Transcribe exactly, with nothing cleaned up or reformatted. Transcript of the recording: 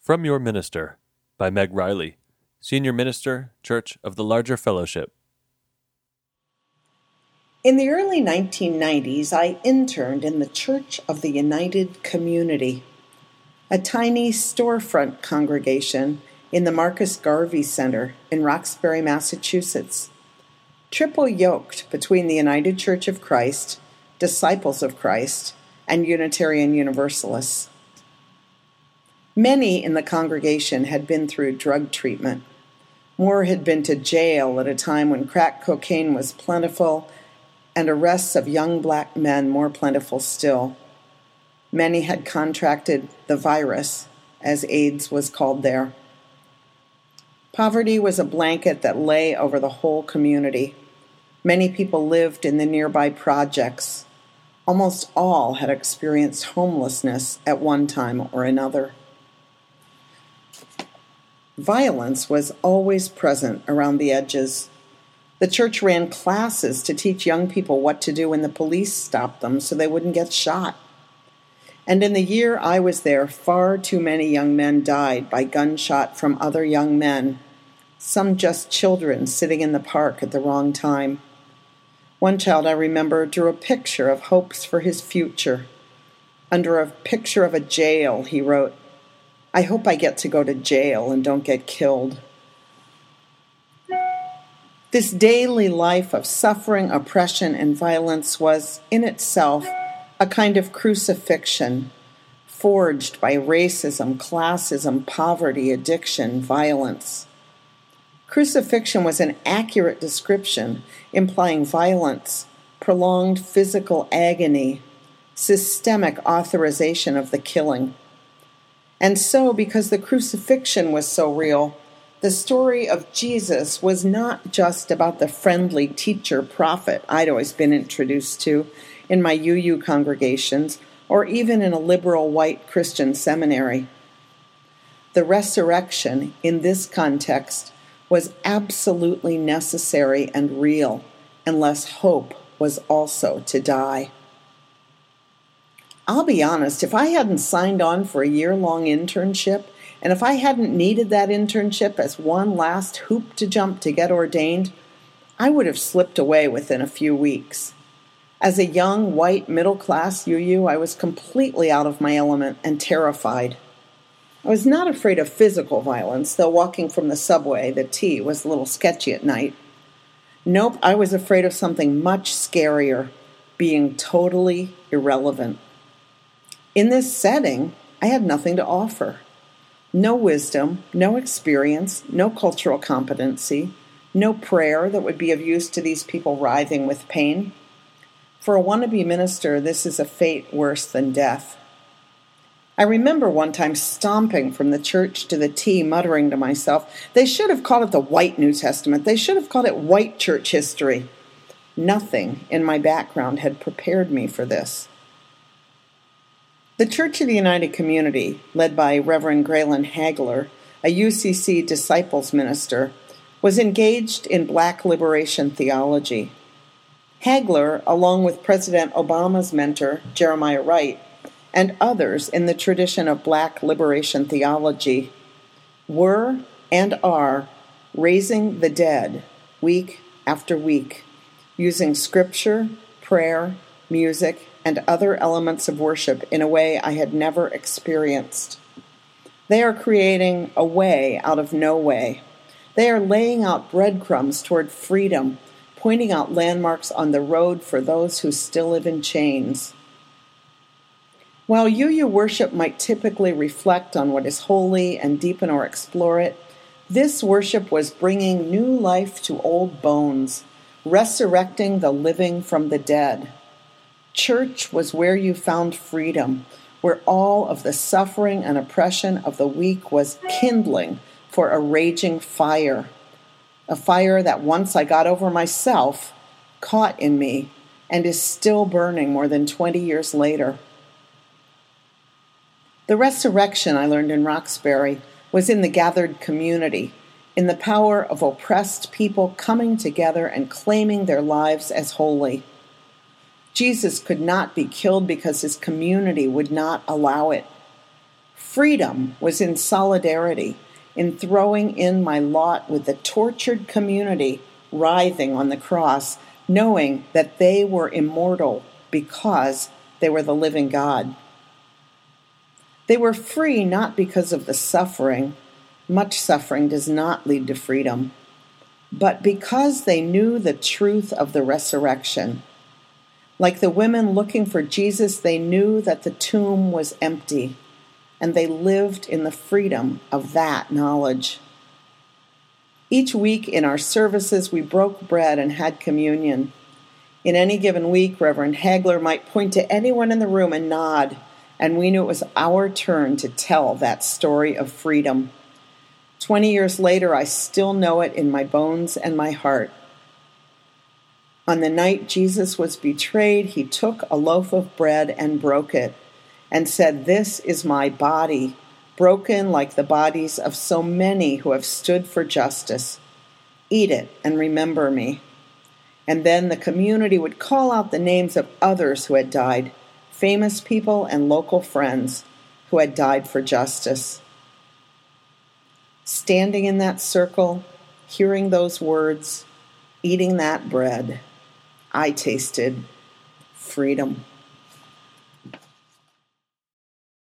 From Your Minister by Meg Riley, Senior Minister, Church of the Larger Fellowship. In the early nineteen nineties, I interned in the Church of the United Community, a tiny storefront congregation in the Marcus Garvey Center in Roxbury, Massachusetts, triple yoked between the United Church of Christ, Disciples of Christ, and Unitarian Universalists. Many in the congregation had been through drug treatment. More had been to jail at a time when crack cocaine was plentiful and arrests of young black men more plentiful still. Many had contracted the virus, as AIDS was called there. Poverty was a blanket that lay over the whole community. Many people lived in the nearby projects. Almost all had experienced homelessness at one time or another. Violence was always present around the edges. The church ran classes to teach young people what to do when the police stopped them so they wouldn't get shot. And in the year I was there, far too many young men died by gunshot from other young men, some just children sitting in the park at the wrong time. One child I remember drew a picture of hopes for his future. Under a picture of a jail, he wrote, "I hope I get to go to jail and don't get killed." This daily life of suffering, oppression, and violence was, in itself, a kind of crucifixion, forged by racism, classism, poverty, addiction, violence. Crucifixion was an accurate description, implying violence, prolonged physical agony, systemic authorization of the killing. And so, because the crucifixion was so real, the story of Jesus was not just about the friendly teacher prophet I'd always been introduced to in my U U congregations or even in a liberal white Christian seminary. The resurrection, in this context, was absolutely necessary and real, unless hope was also to die. I'll be honest, if I hadn't signed on for a year-long internship, and if I hadn't needed that internship as one last hoop to jump to get ordained, I would have slipped away within a few weeks. As a young, white, middle-class U U, I was completely out of my element and terrified. I was not afraid of physical violence, though walking from the subway, the T, was a little sketchy at night. Nope, I was afraid of something much scarier, being totally irrelevant. In this setting, I had nothing to offer. No wisdom, no experience, no cultural competency, no prayer that would be of use to these people writhing with pain. For a wannabe minister, this is a fate worse than death. I remember one time stomping from the church to the T, muttering to myself, they should have called it the White New Testament. They should have called it White Church History. Nothing in my background had prepared me for this. The Church of the United Community, led by Reverend Graylin Hagler, a U C C disciples minister, was engaged in Black liberation theology. Hagler, along with President Obama's mentor, Jeremiah Wright, and others in the tradition of Black liberation theology, were and are raising the dead week after week, using scripture, prayer, music, and other elements of worship in a way I had never experienced. They are creating a way out of no way. They are laying out breadcrumbs toward freedom, pointing out landmarks on the road for those who still live in chains. While U U worship might typically reflect on what is holy and deepen or explore it, this worship was bringing new life to old bones, resurrecting the living from the dead. Church was where you found freedom, where all of the suffering and oppression of the weak was kindling for a raging fire, a fire that once I got over myself, caught in me, and is still burning more than twenty years later. The resurrection, I learned in Roxbury, was in the gathered community, in the power of oppressed people coming together and claiming their lives as holy. Jesus could not be killed because his community would not allow it. Freedom was in solidarity, in throwing in my lot with the tortured community writhing on the cross, knowing that they were immortal because they were the living God. They were free not because of the suffering. Much suffering does not lead to freedom, but because they knew the truth of the resurrection. Like the women looking for Jesus, they knew that the tomb was empty, and they lived in the freedom of that knowledge. Each week in our services, we broke bread and had communion. In any given week, Reverend Hagler might point to anyone in the room and nod, and we knew it was our turn to tell that story of freedom. Twenty years later, I still know it in my bones and my heart. On the night Jesus was betrayed, he took a loaf of bread and broke it, and said, "This is my body, broken like the bodies of so many who have stood for justice. Eat it and remember me." And then the community would call out the names of others who had died, famous people and local friends who had died for justice. Standing in that circle, hearing those words, eating that bread, I tasted freedom.